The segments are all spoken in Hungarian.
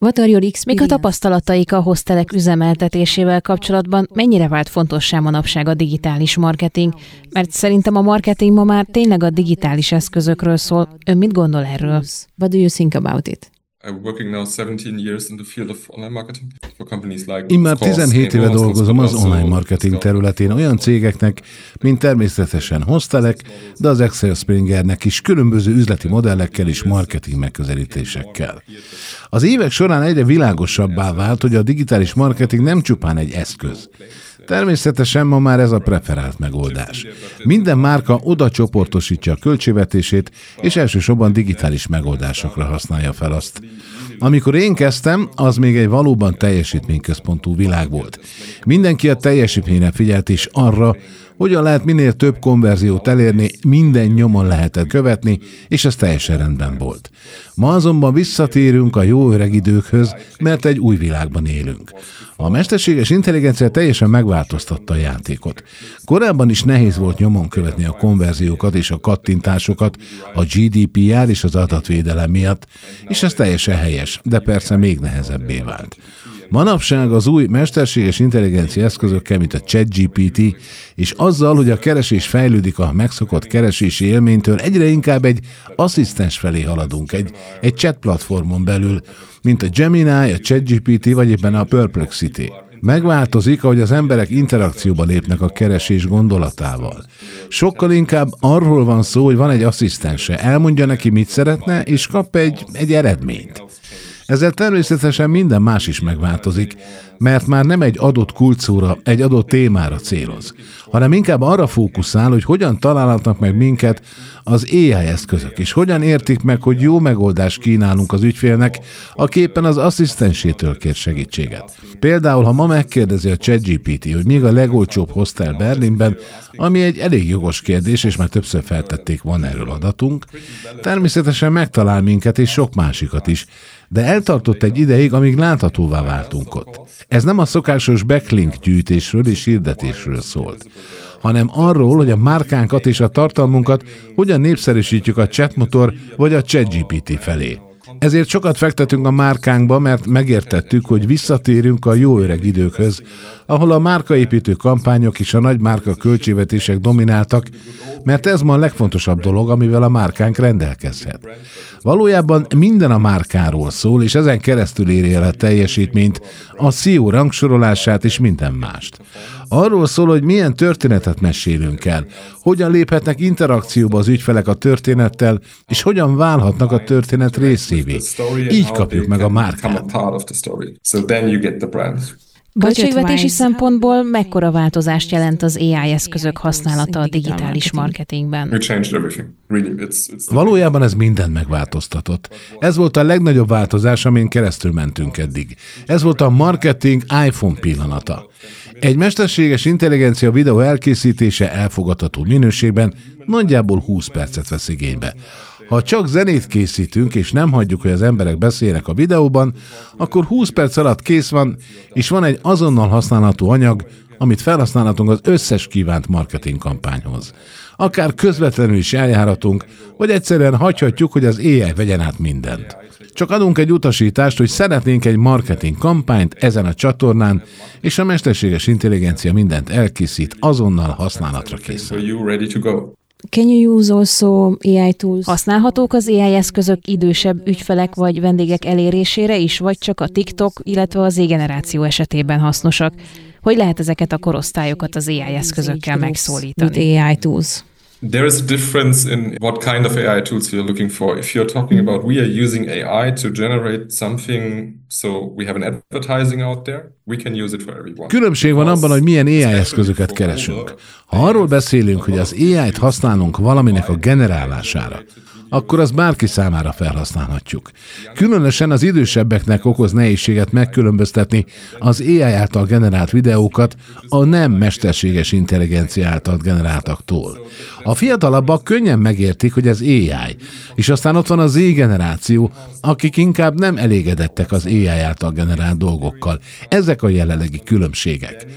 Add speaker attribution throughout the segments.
Speaker 1: Mik a tapasztalataik a hostelek üzemeltetésével kapcsolatban? Mennyire vált fontossá manapság a digitális marketing? Mert szerintem a marketing ma már tényleg a digitális eszközökről szól. Ön mit gondol erről?
Speaker 2: What do you think about it?
Speaker 3: Immár 17 éve dolgozom az online marketing területén olyan cégeknek, mint természetesen hostelek, de az Axel Springernek is különböző üzleti modellekkel és marketing megközelítésekkel. Az évek során egyre világosabbá vált, hogy a digitális marketing nem csupán egy eszköz. Természetesen ma már ez a preferált megoldás. Minden márka oda csoportosítja a költségvetését, és elsősorban digitális megoldásokra használja fel azt. Amikor én kezdtem, az még egy valóban teljesítményközpontú világ volt. Mindenki a teljesítményre figyelt és arra, hogyan lehet minél több konverziót elérni, minden nyomon lehetett követni, és ez teljesen rendben volt. Ma azonban visszatérünk a jó öreg időkhöz, mert egy új világban élünk. A mesterséges intelligencia teljesen megváltoztatta a játékot. Korábban is nehéz volt nyomon követni a konverziókat és a kattintásokat a GDPR és az adatvédelem miatt, és ez teljesen helyes, de persze még nehezebbé vált. Manapság az új mesterséges intelligencia eszközökkel, mint a ChatGPT, és azzal, hogy a keresés fejlődik a megszokott keresési élménytől, egyre inkább egy asszisztens felé haladunk, egy chat platformon belül, mint a Gemini, a ChatGPT vagy éppen a Perplexity. Megváltozik, ahogy az emberek interakcióba lépnek a keresés gondolatával. Sokkal inkább arról van szó, hogy van egy asszisztense, elmondja neki, mit szeretne, és kap egy eredményt. Ezzel természetesen minden más is megváltozik, mert már nem egy adott kulcsszóra, egy adott témára céloz, hanem inkább arra fókuszál, hogy hogyan találhatnak meg minket az AI eszközök, és hogyan értik meg, hogy jó megoldást kínálunk az ügyfélnek, aki éppen az asszisztensétől kér segítséget. Például, ha ma megkérdezi a ChatGPT, hogy még a legolcsóbb hostel Berlinben, ami egy elég jogos kérdés, és már többször feltették, van erről adatunk, természetesen megtalál minket és sok másikat is, de eltartott egy ideig, amíg láthatóvá váltunk ott. Ez nem a szokásos backlink gyűjtésről és hirdetésről szólt, hanem arról, hogy a márkánkat és a tartalmunkat hogyan népszerűsítjük a chatmotor vagy a ChatGPT felé. Ezért sokat fektetünk a márkánkba, mert megértettük, hogy visszatérünk a jó öreg időkhöz, ahol a márkaépítő kampányok és a nagy márka költségvetések domináltak, mert ez ma a legfontosabb dolog, amivel a márkánk rendelkezhet. Valójában minden a márkáról szól, és ezen keresztül éri el a teljesítményt, a SEO rangsorolását és minden mást. Arról szól, hogy milyen történetet mesélünk el, hogyan léphetnek interakcióba az ügyfelek a történettel, és hogyan válhatnak a történet részévé. Így kapjuk meg a márkát.
Speaker 1: Költségvetési szempontból mekkora változást jelent az AI eszközök használata a digitális marketingben?
Speaker 3: Valójában ez mindent megváltoztatott. Ez volt a legnagyobb változás, amin keresztül mentünk eddig. Ez volt a marketing iPhone pillanata. Egy mesterséges intelligencia videó elkészítése elfogadható minőségben nagyjából 20 percet vesz igénybe. Ha csak zenét készítünk, és nem hagyjuk, hogy az emberek beszéljenek a videóban, akkor 20 perc alatt kész van, és van egy azonnal használható anyag, amit felhasználhatunk az összes kívánt marketing kampányhoz. Akár közvetlenül is eljárhatunk, vagy egyszerűen hagyhatjuk, hogy az AI vegyen át mindent. Csak adunk egy utasítást, hogy szeretnénk egy marketing kampányt ezen a csatornán, és a mesterséges intelligencia mindent elkészít, azonnal használatra készül.
Speaker 2: Can you use also AI tools?
Speaker 1: Használhatók az AI eszközök idősebb ügyfelek vagy vendégek elérésére is, vagy csak a TikTok, illetve az Z-generáció esetében hasznosak? Hogy lehet ezeket a korosztályokat az AI eszközökkel megszólítani?
Speaker 2: AI tools.
Speaker 4: There is a difference in what kind of AI tools you're looking for. If you're talking about we are using AI to generate something, so we have an advertising out there, we can use it for everyone.
Speaker 3: Különbség van abban, hogy milyen AI eszközöket keresünk. Ha arról beszélünk, hogy az AI-t használunk valaminek a generálására, akkor azt bárki számára felhasználhatjuk. Különösen az idősebbeknek okoz nehézséget megkülönböztetni az AI által generált videókat a nem mesterséges intelligencia által generáltaktól. A fiatalabbak könnyen megértik, hogy ez AI, és aztán ott van a Z-generáció, akik inkább nem elégedettek az AI által generált dolgokkal. Ezek a jelenlegi különbségek.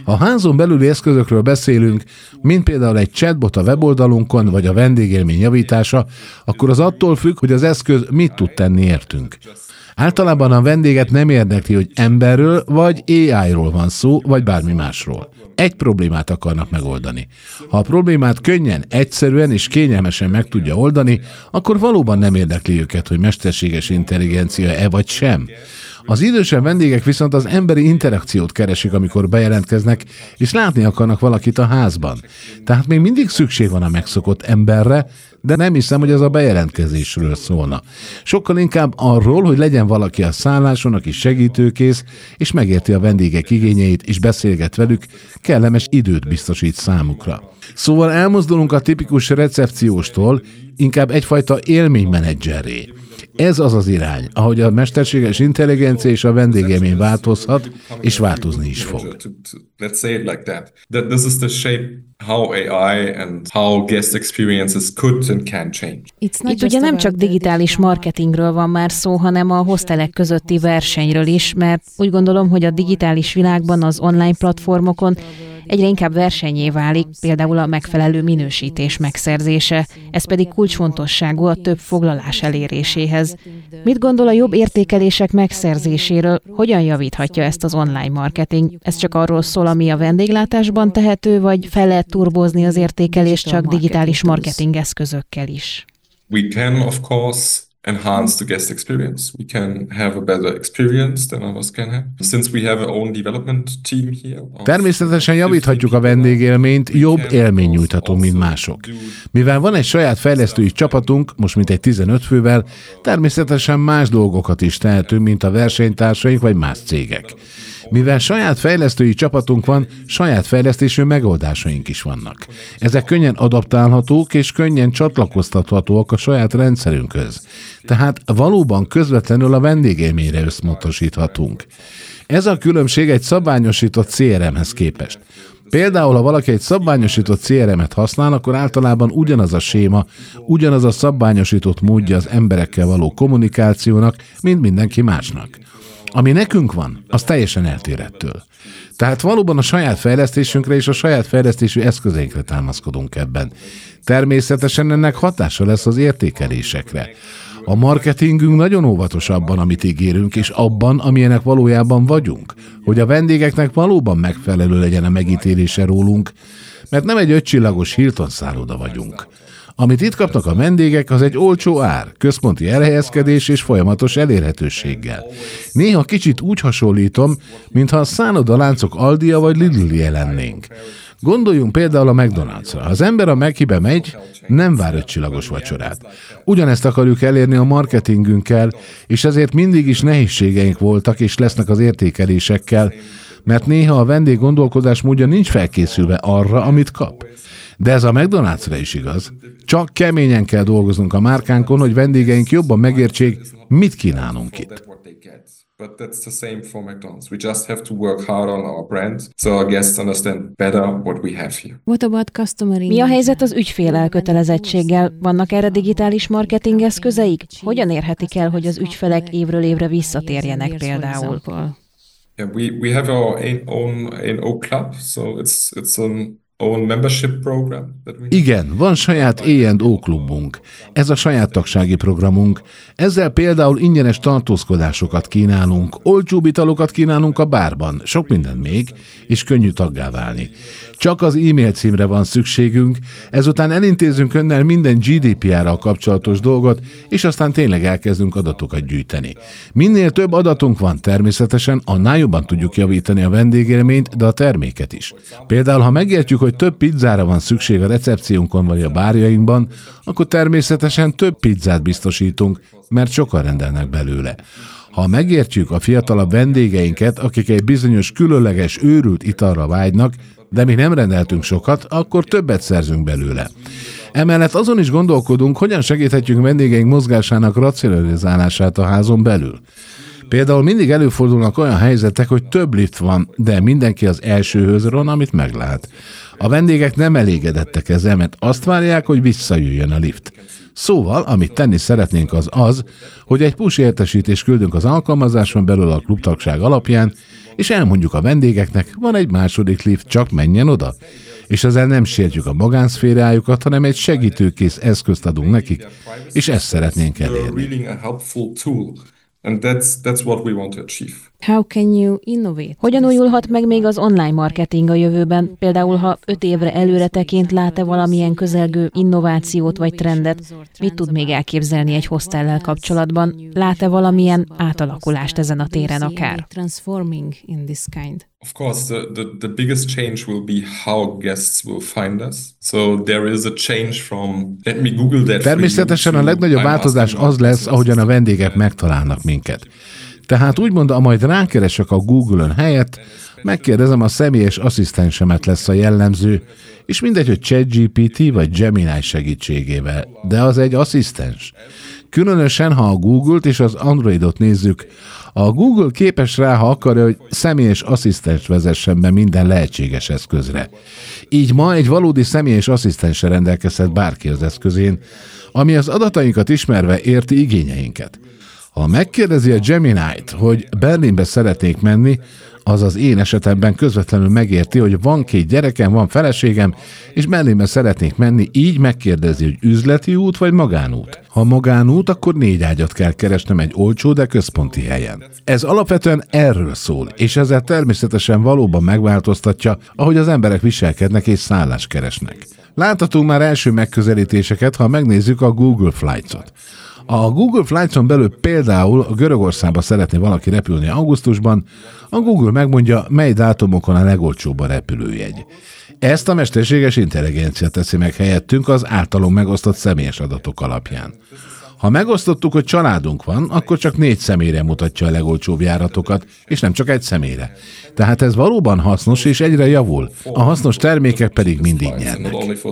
Speaker 3: Ha a házon belüli eszközökről beszélünk, mint például egy chatbot a weboldalunkon, vagy a vendégélmény javítása, akkor az attól függ, hogy az eszköz mit tud tenni értünk. Általában a vendéget nem érdekli, hogy emberről vagy AI-ról van szó, vagy bármi másról. Egy problémát akarnak megoldani. Ha a problémát könnyen, egyszerűen és kényelmesen meg tudja oldani, akkor valóban nem érdekli őket, hogy mesterséges intelligencia-e vagy sem. Az idősebb vendégek viszont az emberi interakciót keresik, amikor bejelentkeznek, és látni akarnak valakit a házban. Tehát még mindig szükség van a megszokott emberre, de nem hiszem, hogy ez a bejelentkezésről szólna. Sokkal inkább arról, hogy legyen valaki a szálláson, aki segítőkész, és megérti a vendégek igényeit, és beszélget velük, kellemes időt biztosít számukra. Szóval elmozdulunk a tipikus recepcióstól, inkább egyfajta élménymenedzserré. Ez az az irány, ahogy a mesterséges intelligencia és a vendégélmény változhat, és változni is fog.
Speaker 4: Let's say it like that. That this is the shape how AI and how guest experiences could and can change.
Speaker 1: Itt ugye nem csak digitális marketingről van már szó, hanem a hostelek közötti versenyről is, mert úgy gondolom, hogy a digitális világban az online platformokon egyre inkább versennyé válik, például a megfelelő minősítés megszerzése, ez pedig kulcsfontosságú a több foglalás eléréséhez. Mit gondol a jobb értékelések megszerzéséről, hogyan javíthatja ezt az online marketing? Ez csak arról szól, ami a vendéglátásban tehető, vagy fel lehet turbózni az értékelést csak digitális marketing eszközökkel is?
Speaker 4: We can, of course, enhance the guest experience. We can have a better experience than others can have. Since we have our own development team here.
Speaker 3: Természetesen javíthatjuk a vendégélményt, jobb élmény nyújthatunk, mint mások. Mivel van egy saját fejlesztői csapatunk, most mintegy 15 fővel, természetesen más dolgokat is tehetünk, mint a versenytársaink vagy más cégek. Mivel saját fejlesztői csapatunk van, saját fejlesztésű megoldásaink is vannak. Ezek könnyen adaptálhatók és könnyen csatlakoztathatóak a saját rendszerünkhöz. Tehát valóban közvetlenül a vendégélményre összpontosíthatunk. Ez a különbség egy szabványosított CRM-hez képest. Például, ha valaki egy szabványosított CRM-et használ, akkor általában ugyanaz a séma, ugyanaz a szabványosított módja az emberekkel való kommunikációnak, mint mindenki másnak. Ami nekünk van, az teljesen eltér ettől. Tehát valóban a saját fejlesztésünkre és a saját fejlesztésű eszközeinkre támaszkodunk ebben. Természetesen ennek hatása lesz az értékelésekre. A marketingünk nagyon óvatos abban, amit ígérünk, és abban, amilyenek valójában vagyunk, hogy a vendégeknek valóban megfelelő legyen a megítélése rólunk, mert nem egy 5 csillagos Hilton szálloda vagyunk. Amit itt kapnak a vendégek, az egy olcsó ár, központi elhelyezkedés és folyamatos elérhetőséggel. Néha kicsit úgy hasonlítom, mintha a szállodaláncok Aldia vagy Lidl-je lennénk. Gondoljunk például a McDonald'sra. Ha az ember a Mac-be megy, nem vár 5 csillagos vacsorát. Ugyanezt akarjuk elérni a marketingünkkel, és ezért mindig is nehézségeink voltak és lesznek az értékelésekkel, mert néha a vendég gondolkodásmódja nincs felkészülve arra, amit kap. De ez a McDonald'sra is igaz. Csak keményen kell dolgoznunk a márkánkon, hogy vendégeink jobban megértsék, mit kínálunk itt.
Speaker 4: But that's the same for McDonald's. We just have to work hard on our brand, so our guests understand better what we have here.
Speaker 2: What about customer?
Speaker 1: Mi a helyzet az ügyfél elkötelezettséggel? Vannak erre digitális marketing eszközeik? Hogyan érhetik el, hogy az ügyfelek évről évre visszatérjenek például?
Speaker 4: Yeah, we have our own club, so it's an own membership program.
Speaker 3: Igen, van saját A&O klubunk. Ez a saját tagsági programunk. Ezzel például ingyenes tartózkodásokat kínálunk, olcsóbb italokat kínálunk a bárban, sok mindent még, és könnyű taggá válni. Csak az e-mail címre van szükségünk, ezután elintézünk önnel minden GDPR-ral kapcsolatos dolgot, és aztán tényleg elkezdünk adatokat gyűjteni. Minél több adatunk van természetesen, annál jobban tudjuk javítani a vendégélményt, de a terméket is. Például, ha megértjük, hogy több pizzára van szükség a recepciónkon vagy a bárjainkban, akkor természetesen több pizzát biztosítunk, mert sokan rendelnek belőle. Ha megértjük a fiatalabb vendégeinket, akik egy bizonyos különleges őrült italra vágynak, de mi nem rendeltünk sokat, akkor többet szerzünk belőle. Emellett azon is gondolkodunk, hogyan segíthetjük vendégeink mozgásának racionalizálását a házon belül. Például mindig előfordulnak olyan helyzetek, hogy több lift van, de mindenki az elsőhöz ron, amit meglát. A vendégek nem elégedettek ezzel, mert azt várják, hogy visszajöjjön a lift. Szóval, amit tenni szeretnénk az, hogy egy push értesítést küldünk az alkalmazáson belül a klubtagság alapján, és elmondjuk a vendégeknek, van egy második lift, csak menjen oda. És ezzel nem sértjük a magánszférájukat, hanem egy segítőkész eszközt adunk nekik, és ezt szeretnénk elérni.
Speaker 4: And that's what we want to achieve.
Speaker 2: How can you innovate?
Speaker 1: Hogyan újulhat meg még az online marketing a jövőben? Például, ha 5 évre előre tekint, lát-e valamilyen közelgő innovációt vagy trendet? Mit tud még elképzelni egy hostellel kapcsolatban? Lát-e valamilyen átalakulást ezen a téren akár?
Speaker 2: Transforming in this kind.
Speaker 4: Of course, the biggest change will be how guests will find us. So there is a change from let me Google that.
Speaker 3: Természetesen a legnagyobb változás az lesz, ahogyan a vendégek megtalálnak minket. Tehát úgymond, ammajd rákeresek a Google-ön helyett, megkérdezem, a személyes asszisztensemet lesz a jellemző, és mindegy, hogy ChatGPT vagy Gemini segítségével, de az egy asszisztens. Különösen, ha a Google-t és az Androidot nézzük, a Google képes rá, ha akarja, hogy személyes asszisztens vezessen be minden lehetséges eszközre. Így ma egy valódi személyes asszisztenssel rendelkezhet bárki az eszközén, ami az adatainkat ismerve érti igényeinket. Ha megkérdezi a Gemini-t, hogy Berlinbe szeretnék menni, az az én esetemben közvetlenül megérti, hogy van 2 gyerekem, van feleségem, és Berlinbe szeretnék menni, így megkérdezi, hogy üzleti út vagy magánút. Ha magánút, akkor 4 ágyat kell keresnem egy olcsó, de központi helyen. Ez alapvetően erről szól, és ezzel természetesen valóban megváltoztatja, ahogy az emberek viselkednek és szállást keresnek. Láthatunk már első megközelítéseket, ha megnézzük a Google Flights-ot. A Google Flights-on belül például a Görögországba szeretné valaki repülni augusztusban, a Google megmondja, mely dátumokon a legolcsóbb a repülőjegy. Ezt a mesterséges intelligencia teszi meg helyettünk az általunk megosztott személyes adatok alapján. Ha megosztottuk, hogy családunk van, akkor csak 4 személyre mutatja a legolcsóbb járatokat, és nem csak egy személyre. Tehát ez valóban hasznos, és egyre javul. A hasznos termékek pedig mindig nyernek.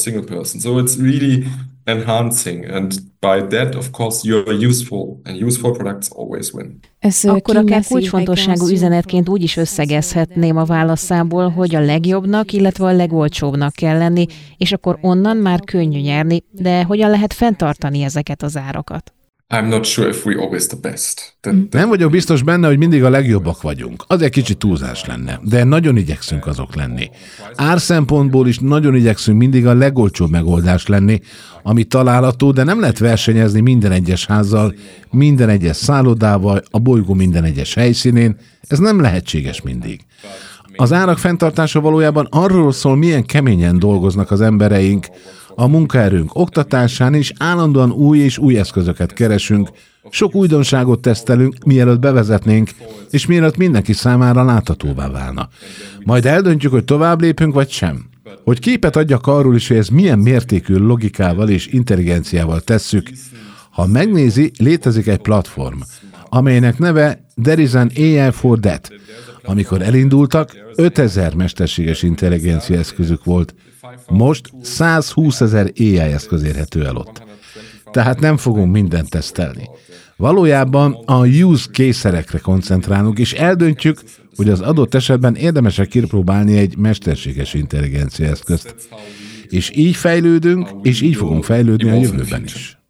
Speaker 4: Enhancing, and by that, of course, you're useful, and useful products always win.
Speaker 1: Akkor akár kulcsfontosságú üzenetként úgy is összegezhetném a válaszából, hogy a legjobbnak, illetve a legolcsóbbnak kell lenni, és akkor onnan már könnyű nyerni, de hogyan lehet fenntartani ezeket az árakat?
Speaker 4: I'm not sure if we're always the best.
Speaker 3: Nem vagyok biztos benne, hogy mindig a legjobbak vagyunk. Az egy kicsit túlzás lenne, de nagyon igyekszünk azok lenni. Árszempontból is nagyon igyekszünk mindig a legolcsóbb megoldás lenni, ami található, de nem lehet versenyezni minden egyes házzal, minden egyes szállodával, a bolygó minden egyes helyszínén. Ez nem lehetséges mindig. Az árak fenntartása valójában arról szól, milyen keményen dolgoznak az embereink, a munkaerőnk oktatásán is állandóan új és új eszközöket keresünk, sok újdonságot tesztelünk, mielőtt bevezetnénk, és mielőtt mindenki számára láthatóvá válna. Majd eldöntjük, hogy tovább lépünk, vagy sem. Hogy képet adjak arról is, hogy ez milyen mértékű logikával és intelligenciával tesszük, ha megnézi, létezik egy platform, amelynek neve There is an AI for that. Amikor elindultak, 5000 mesterséges intelligencia eszközük volt. Most 120 000 AI eszköz érhető el ott. Tehát nem fogunk mindent tesztelni. Valójában a use case-ekre koncentrálunk, és eldöntjük, hogy az adott esetben érdemes-e kipróbálni egy mesterséges intelligencia eszközt. És így fejlődünk, és így fogunk fejlődni a jövőben is.